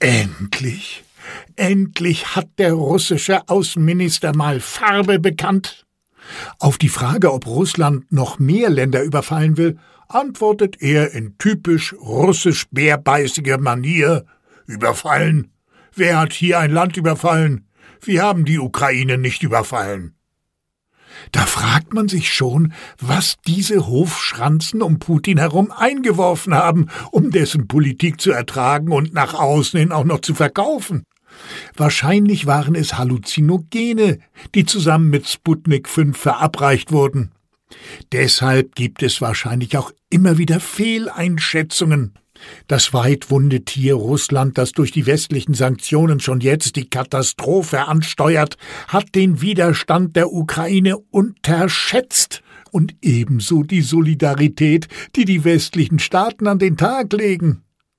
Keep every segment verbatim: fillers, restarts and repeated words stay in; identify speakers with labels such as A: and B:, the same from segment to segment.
A: Endlich, endlich hat der russische Außenminister mal Farbe bekannt. Auf die Frage, ob Russland noch mehr Länder überfallen will, antwortet er in typisch russisch bärbeißiger Manier: Überfallen? Wer hat hier ein Land überfallen? Wir haben die Ukraine nicht überfallen. Da fragt man sich schon, was diese Hofschranzen um Putin herum eingeworfen haben, um dessen Politik zu ertragen und nach außen hin auch noch zu verkaufen. Wahrscheinlich waren es Halluzinogene, die zusammen mit Sputnik fünf verabreicht wurden. Deshalb gibt es wahrscheinlich auch immer wieder Fehleinschätzungen. Das weitwunde Tier Russland, das durch die westlichen Sanktionen schon jetzt die Katastrophe ansteuert, hat den Widerstand der Ukraine unterschätzt und ebenso die Solidarität, die die westlichen Staaten an den Tag legen.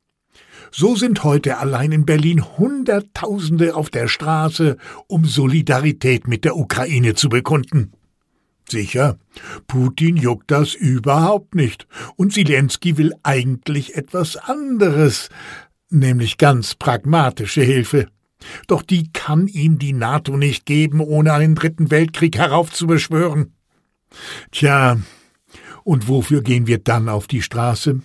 A: So sind heute allein in Berlin Hunderttausende auf der Straße, um Solidarität mit der Ukraine zu bekunden. Sicher, Putin juckt das überhaupt nicht, und Zelensky will eigentlich etwas anderes, nämlich ganz pragmatische Hilfe. Doch die kann ihm die NATO nicht geben, ohne einen dritten Weltkrieg heraufzubeschwören. Tja, und wofür gehen wir dann auf die Straße?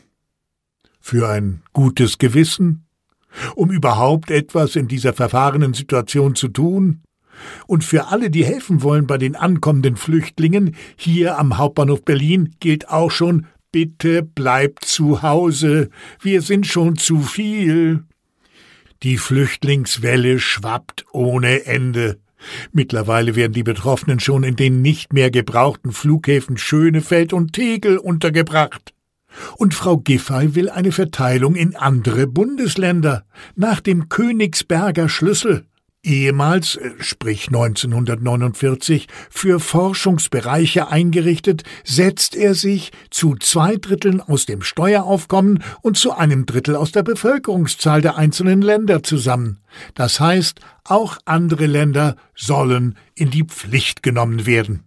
A: Für ein gutes Gewissen? Um überhaupt etwas in dieser verfahrenen Situation zu tun? Und für alle, die helfen wollen bei den ankommenden Flüchtlingen, hier am Hauptbahnhof Berlin gilt auch schon: Bitte bleibt zu Hause, wir sind schon zu viel. Die Flüchtlingswelle schwappt ohne Ende. Mittlerweile werden die Betroffenen schon in den nicht mehr gebrauchten Flughäfen Schönefeld und Tegel untergebracht. Und Frau Giffey will eine Verteilung in andere Bundesländer, nach dem Königsberger Schlüssel. Ehemals, sprich neunzehnhundertneunundvierzig, für Forschungsbereiche eingerichtet, setzt er sich zu zwei Dritteln aus dem Steueraufkommen und zu einem Drittel aus der Bevölkerungszahl der einzelnen Länder zusammen. Das heißt, auch andere Länder sollen in die Pflicht genommen werden.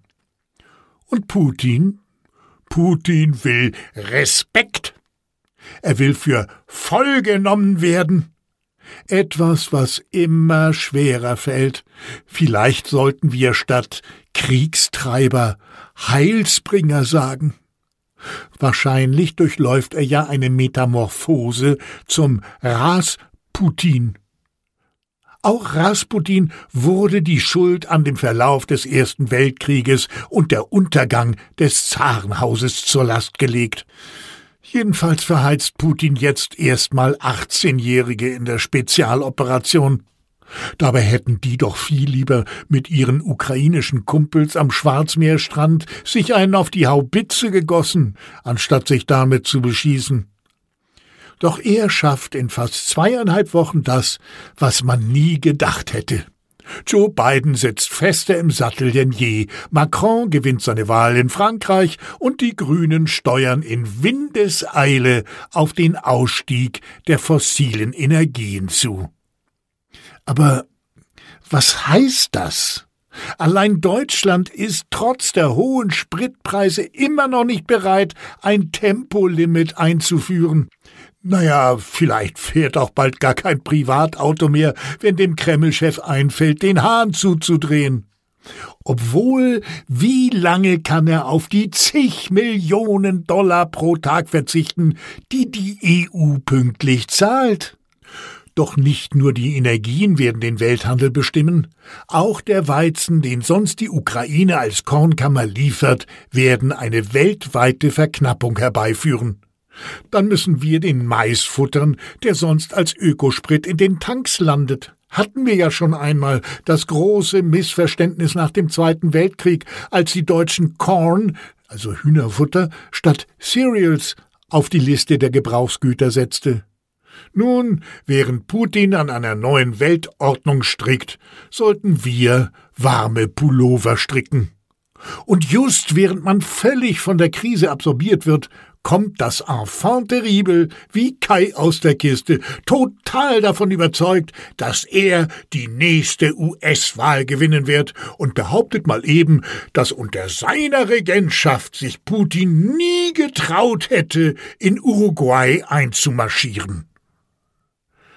A: Und Putin? Putin will Respekt. Er will für voll genommen werden. Etwas, was immer schwerer fällt. Vielleicht sollten wir statt Kriegstreiber Heilsbringer sagen. Wahrscheinlich durchläuft er ja eine Metamorphose zum Rasputin. Auch Rasputin wurde die Schuld an dem Verlauf des Ersten Weltkrieges und der Untergang des Zarenhauses zur Last gelegt. Jedenfalls verheizt Putin jetzt erstmal achtzehnjährige in der Spezialoperation. Dabei hätten die doch viel lieber mit ihren ukrainischen Kumpels am Schwarzmeerstrand sich einen auf die Haubitze gegossen, anstatt sich damit zu beschießen. Doch er schafft in fast zweieinhalb Wochen das, was man nie gedacht hätte. Joe Biden sitzt fester im Sattel denn je, Macron gewinnt seine Wahl in Frankreich und die Grünen steuern in Windeseile auf den Ausstieg der fossilen Energien zu. Aber was heißt das? Allein Deutschland ist trotz der hohen Spritpreise immer noch nicht bereit, ein Tempolimit einzuführen. Naja, vielleicht fährt auch bald gar kein Privatauto mehr, wenn dem Kreml-Chef einfällt, den Hahn zuzudrehen. Obwohl, wie lange kann er auf die zig Millionen Dollar pro Tag verzichten, die die E U pünktlich zahlt? Doch nicht nur die Energien werden den Welthandel bestimmen, auch der Weizen, den sonst die Ukraine als Kornkammer liefert, werden eine weltweite Verknappung herbeiführen. Dann müssen wir den Mais futtern, der sonst als Ökosprit in den Tanks landet. Hatten wir ja schon einmal das große Missverständnis nach dem Zweiten Weltkrieg, als die Deutschen Corn, also Hühnerfutter, statt Cereals auf die Liste der Gebrauchsgüter setzte. Nun, während Putin an einer neuen Weltordnung strickt, sollten wir warme Pullover stricken. Und just während man völlig von der Krise absorbiert wird, kommt das Enfant terrible wie Kai aus der Kiste, total davon überzeugt, dass er die nächste U S-Wahl gewinnen wird und behauptet mal eben, dass unter seiner Regentschaft sich Putin nie getraut hätte, in Uruguay einzumarschieren.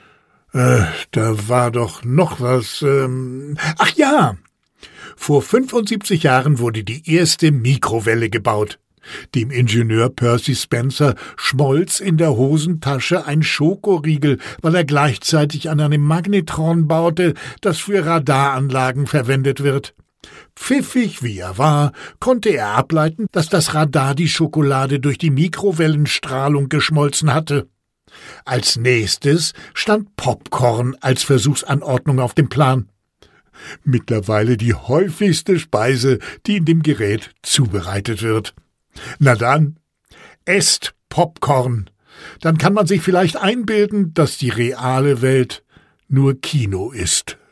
A: Äh, da war doch noch was. Ähm Ach ja! Vor fünfundsiebzig Jahren wurde die erste Mikrowelle gebaut. Dem Ingenieur Percy Spencer schmolz in der Hosentasche ein Schokoriegel, weil er gleichzeitig an einem Magnetron baute, das für Radaranlagen verwendet wird. Pfiffig wie er war, konnte er ableiten, dass das Radar die Schokolade durch die Mikrowellenstrahlung geschmolzen hatte. Als nächstes stand Popcorn als Versuchsanordnung auf dem Plan. Mittlerweile die häufigste Speise, die in dem Gerät zubereitet wird. Na dann, esst Popcorn. Dann kann man sich vielleicht einbilden, dass die reale Welt nur Kino ist.